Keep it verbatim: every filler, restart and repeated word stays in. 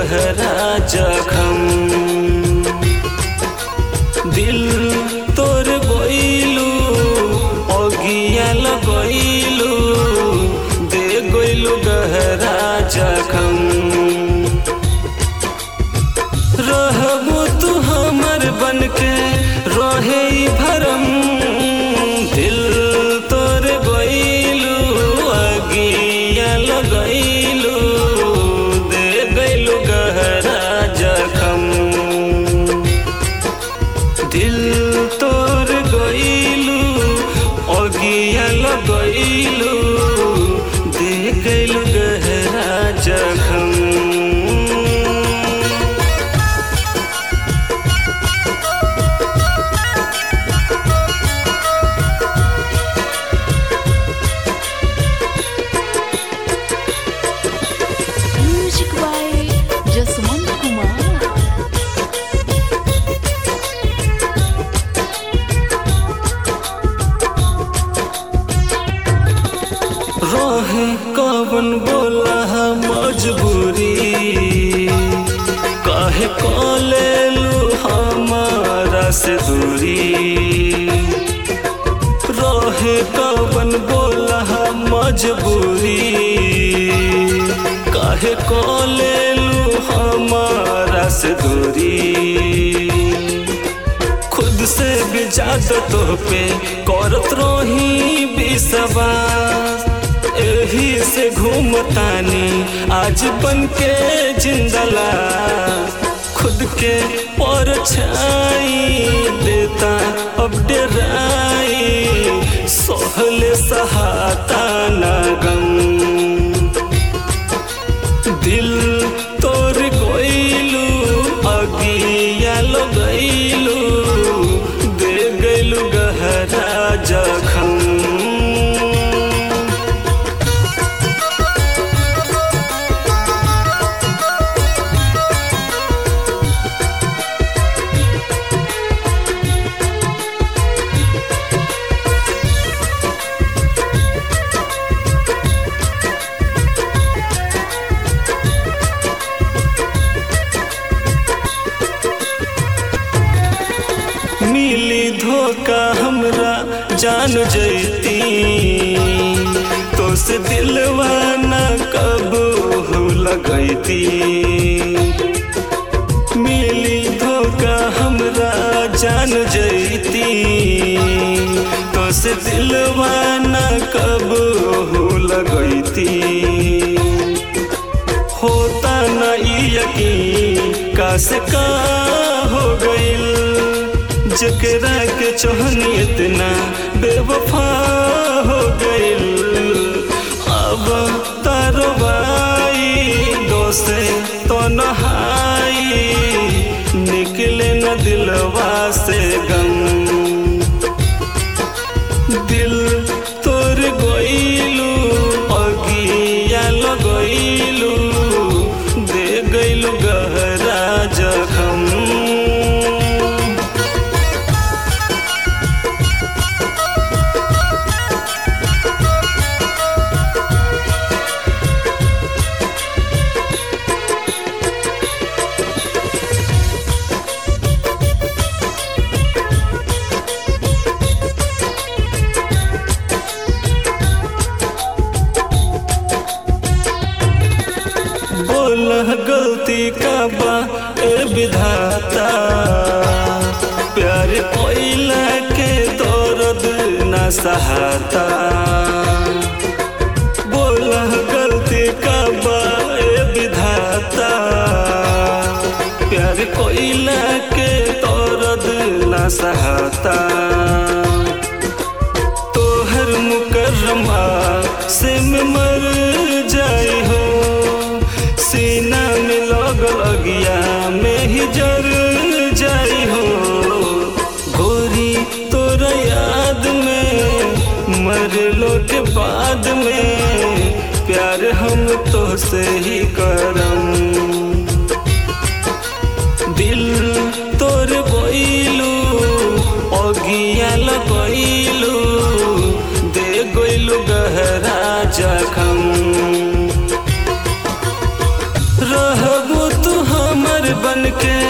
गहरा जखम। दिल तोर गइलू अगिया लगइलू दे गइलू गहरा जखम। रहबू तू हमर बनके रहे भरम। दिल तोर गइलू अगिया लगइलू दे गइलू गहरा जखम। दिल तोर गइलू अगिया लगइलू दे गइलू गहरा जखम। रोहे कवन बोला मजबूरी काहे कलेलू हमारा से दूरी। रोहे कवन बोला मजबूरी काहे कलेलू हमारा से दूरी। खुद से भी ज्यादा तो पे करत रही विश्वास। एही से घूमतानी आज बन के जिंदला। खुद के परछाई देता अब डराई सहले सहाता ना गम। दिल तोर गइलू अगिया लगइलू दे गइलू गहरा जखम। मिली धोखा हमरा जान जैती तो से दिलवा न कब लगैती। मिली धोखा हमरा जान जैती तो से दिलवा न कब लगैती। होता न यकीन का से का हो गइल जकरा के चोहनी इतना बेवफा हो गइल। अब तरवाई दोसे तो नहाई निकले न दिलवा से गम। दिल तोर गइलू अगिया लगइलू दे गइलू गहरा जखम। गलती का बा ए विधाता प्यार कोइला के दर्द न सहाता। बोला गलती का बा ए विधाता प्यार कोइला के दर्द न सहाता। तोहर मुकर्रमा से मैं मर जाई हो सीना में लगल अगिया में ही जर जाई हो। गोरी तोरा याद में मरलो के बाद में प्यार हम तो से ही करम। दिल तोर गइलू अगिया लगइलू दे गइलू गहरा जखम। रहबू तू बन के